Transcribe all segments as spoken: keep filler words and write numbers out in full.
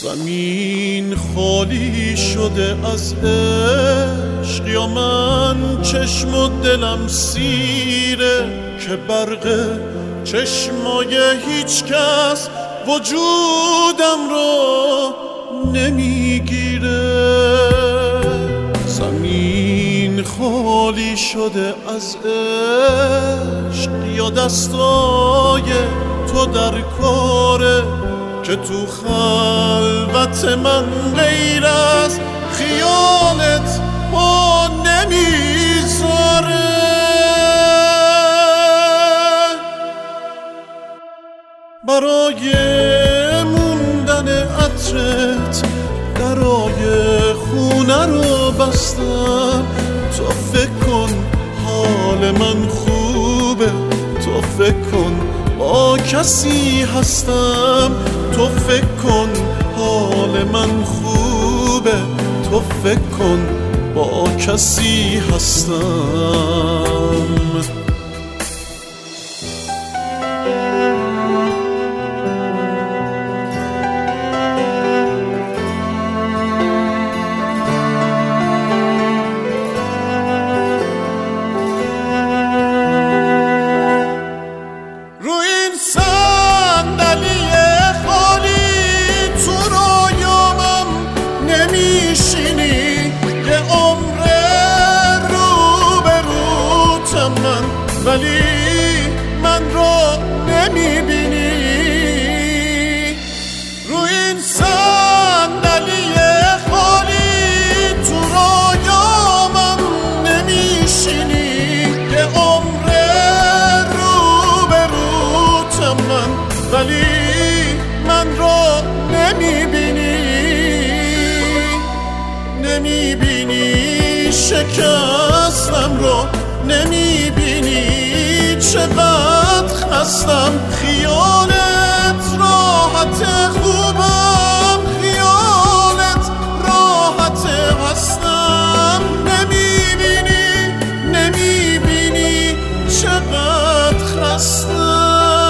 زمین خالی شده از عشق، یا من چشم و دلم سیره که برق چشمای هیچ کس وجودم رو نمیگیره. زمین خالی شده از عشق، یا دستای تو در کاره که تو خلوت من غیر از خیالت ما نمیذاره. برای موندن عطرت درای خونه رو بستم. تو فکر کن حال من خوبه، تو فکر کن با کسی هستم. تو فکر کن حال من خوبه، تو فکر کن با کسی هستم. ولی من رو نمیبینی. رو این صندلی خالی تو رایامم نمیشینی. یه عمر رو به روتم من، ولی من رو نمیبینی. نمیبینی شکستم رو، نمیبینی چقدر خستم. خیالت راحت خوبم، خیالت راحت هستم. نمیبینی نمیبینی چقدر خستم.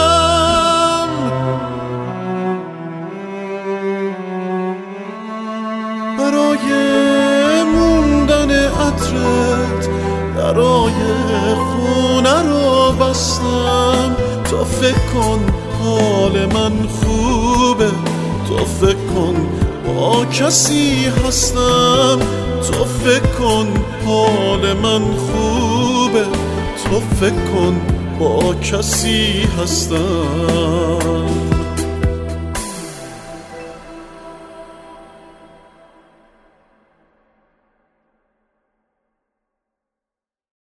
برای موندن عطرت درای خونه رو بستم. تو فکر کن حال من خوبه، تو فکر کن با کسی هستم. تو فکر کن حال من خوبه، تو فکر کن با کسی هستم.